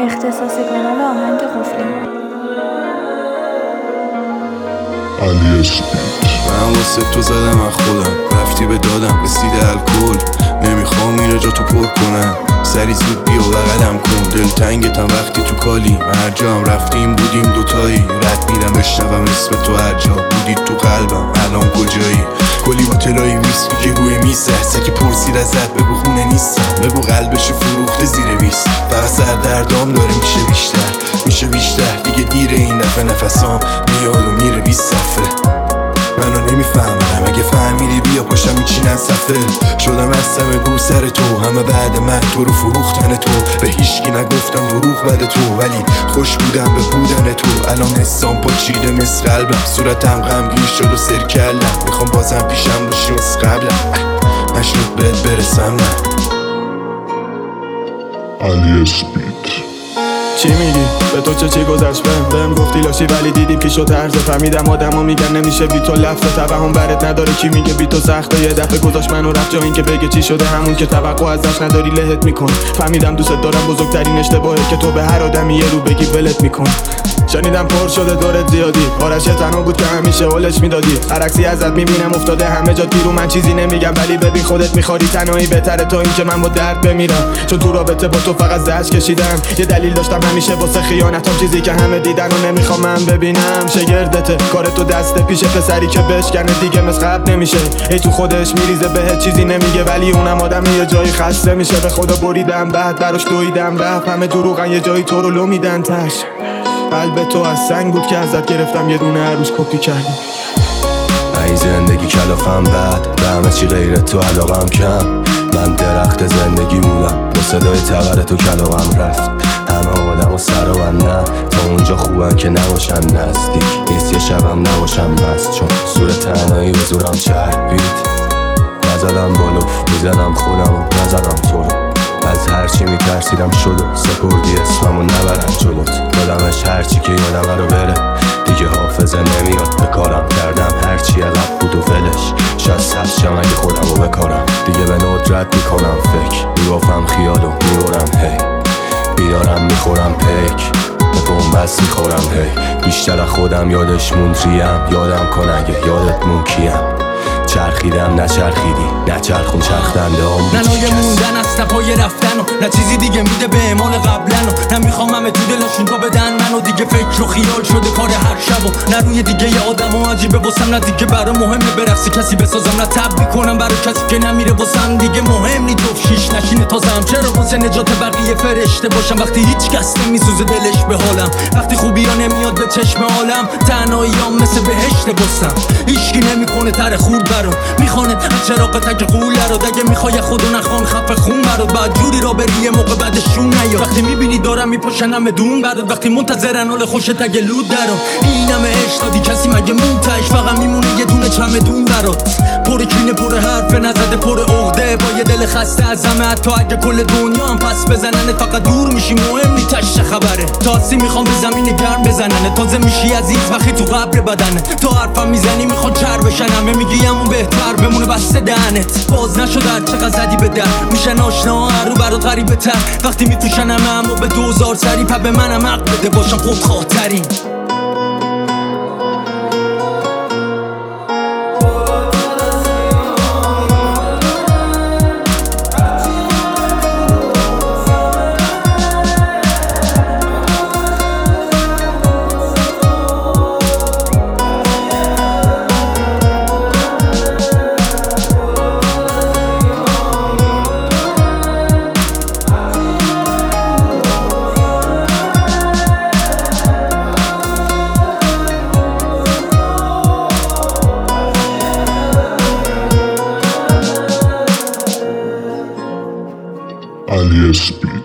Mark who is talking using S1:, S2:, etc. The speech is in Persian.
S1: اختصاص کانال آهنگ قفلی.
S2: علی اسپید. من واسه تو زدم از خودم، رفتی به دادم رسیده الکل، نمیخوام اینو جا تو پر کنم، سری زود بیا بغلم کن، دلتنگتم وقتی تو کالی، من هر جا هم رفتیم بودیم دوتایی، رد میرم بشنوم اسم تو هر جا بودی تو قلبم، الان کجایی؟ کلی با تلایی ویسکی که روی میزه، سکی پرسید ازت بگو خونه نیستم، بگو قلبشو فروخته زیر ویست، فقط سردردام داره میشه بیشتر دیگه دیره این دفعه، نفسام میاد و میره 20 صفحه، منو نمیفهمم، اگه فهمیدی بیا پاشم میچینن صفحه، شدم هستم گور سر تو، همه بعد من تو رو فروختن تو، به هیچکی نگفتم دروغ بده تو، ولی خوش بودم به بودن تو، الان حسام پاچیده مثل قلبم، صورتم غمگین شد و سر کلم، میخوام بازم پیشم باشی مثل قبلم، مشنوق بهت برسم من. علی اسپید.
S3: چی میگی؟ به تو چی گذشت؟ بهم گفتی لاشی ولی دیدی پیشو طرز، فهمیدم آدما میگن نمیشه بی تو، لفظ توهم برات نداره، کی میگه بی تو سخته، یه دفعه گذاشت منو رفت جا این که بگه چی شده، همون که توقع ازش نداری لهت میکن، فهمیدم دوست دارم بزرگترین اشتباهه که تو به هر آدمی یه رو بگی ولت میکن، شنیدم پر شده دورت زیادی، آرش تنها بود که همیشه هولش میدادی، عکسی ازت میبینم افتاده همه جا تیرو، من چیزی نمیگم ولی ببین خودت میخواری، تنهایی بهتره تا این که من با درد بمیرم، چون تو رابطه با تو فقط زجر کشیدم، یه دلیل داشتم همیشه واسه خیانتام، چیزی که همه دیدن و نمیخوام من ببینم، شگردته کارتو دست پیش پسری که بشکنه دیگه مثل قبل نمیشه، ای تو خودش میریزه بهت چیزی نمیگه، ولی اونم آدم یه جایی خسته میشه، به خدا بریدم بعد براش دویدم رفت، همه دروغن یه جایی تو رو لو میدن تش، قلب تو از سنگ بود که ازت گرفتم یه دونه عروس کپی کردی،
S4: این زندگی کلافم بد، به همه چی غیر تو علاقم کم، من درخت زندگی بودم با صدای تبر تو کلاغم رفت، همه آدم و سر و نه تا اونجا خوبن که نباشن نزدیک، نیست یه شبم نباشم مست، چون سور تنهایی به زورم چربید، نزدم بالو میزدم خودم و نزدم تو رو، از هرچی میترسیدم شد و سپردی اسمم و نبرم جلوت، دادمش هرچی که یادم رو بره، دیگه حافظه نمیاد به کارم، کردم هرچی عقب بود و ولش، شاید سبز شم اگه خودم رو بکارم، دیگه به ندرت میکنم فکر، میبافم خیال و میبرم هی، بیدارم میخورم پیک، به بومبست میخورم هی، بیشتر از خودم یادش موند ریم، یادم کن اگه یادت مون کیم، چرخیدم نچرخیدی نچرخون چرخدنده هم
S5: ننای موندن از تپای رفتن و نه چیزی دیگه میده به اعمال قبلن و نمیخوام همه تو دلشون تا بدن منو، دیگه فکر و خیال شده کار هر شب و نه روی دیگه یه آدم و عجیبه واسم، نه دیگه برا مهمه برقصی کسی بسازم، نه تب میکنم برای کسی که نمیره واسم، دیگه مهم نی تو شیش نشینه تازم، چرا واسه نجات بقیه فرشته باشم وقتی هیچ کس نمیسوزه دلش به حالم، وقتی خوبی ها نمیاد به چشم عالم، تنهاییام مثل بهشت بستم، هیچکی نمیکنه تر خورد برام، میخونه از چراغ تک قوله رو، دیگه میخوای خودو نخوان خفه خون برات، بعد جوری را بری یه موقع بعدشون نیا، وقتی میبینی دارم میپاشنم بدون برات، وقتی منتظرن حال خوشت اگه لود درم، اینم عشق دادی کسی مگه مونتش، فقط میمونه یه دونه چمدون برات، پر کینه پر حرف نزده پر عقده، با یه دل خسته از همه، حتی اگه کل دنیا هم پس بزنن فقط دور میشی، مهم نی تش خبره، تاسی میخوام به زمین گرم بزنن، تازه میشی عزیز وقتی تو قبر بدنه، تا حرفم میزنی میخواد چر بشن، همه میگی همون بهتر بمونه بسته دهنت، باز نشده هر چقدر زدی به در، میشن آشنا هر رو برات غریبه تر، وقتی میفروشن همه اما به 2000 سری، پا به منم حق بده باشم خود خاطرین.
S2: علی اسپید.